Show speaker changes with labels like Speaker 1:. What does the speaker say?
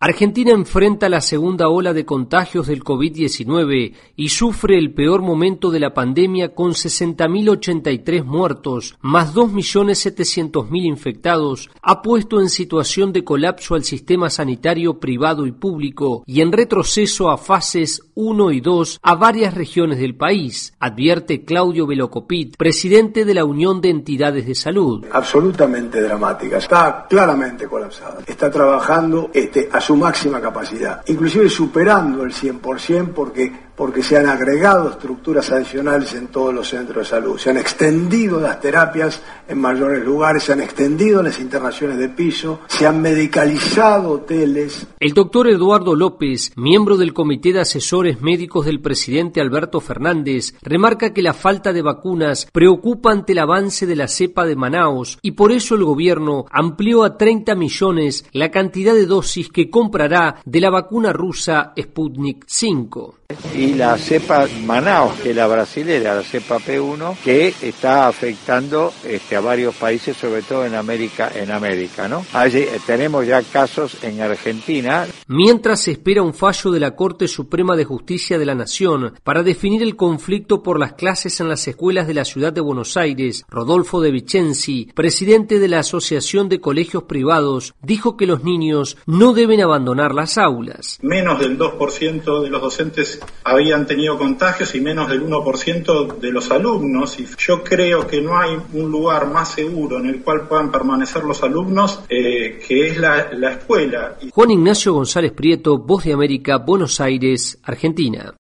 Speaker 1: Argentina enfrenta la segunda ola de contagios del COVID-19 y sufre el peor momento de la pandemia con 60.083 muertos, más 2.700.000 infectados, ha puesto en situación de colapso al sistema sanitario privado y público y en retroceso a fases 1 y 2 a varias regiones del país, advierte Claudio Velocopit, presidente de la Unión de Entidades de Salud.
Speaker 2: Absolutamente dramática, está claramente colapsada, está trabajando a su máxima capacidad, inclusive superando el 100% porque se han agregado estructuras adicionales en todos los centros de salud, se han extendido las terapias en mayores lugares, se han extendido las internaciones de piso, se han medicalizado hoteles.
Speaker 1: El doctor Eduardo López, miembro del Comité de Asesores Médicos del presidente Alberto Fernández, remarca que la falta de vacunas preocupa ante el avance de la cepa de Manaos y por eso el gobierno amplió a 30 millones la cantidad de dosis que comprará de la vacuna rusa Sputnik V.
Speaker 3: Y la cepa Manaos, que es la brasilera, la cepa P1, que está afectando a varios países, sobre todo en América, ¿no? Allí tenemos ya casos en Argentina.
Speaker 1: Mientras se espera un fallo de la Corte Suprema de Justicia de la Nación para definir el conflicto por las clases en las escuelas de la ciudad de Buenos Aires, Rodolfo De Vicenzi, presidente de la Asociación de Colegios Privados, dijo que los niños no deben abandonar las aulas.
Speaker 4: Menos del 2% de los docentes habían tenido contagios y menos del 1% de los alumnos, y yo creo que no hay un lugar más seguro en el cual puedan permanecer los alumnos que es la escuela.
Speaker 1: Juan Ignacio González Prieto, Voz de América, Buenos Aires, Argentina.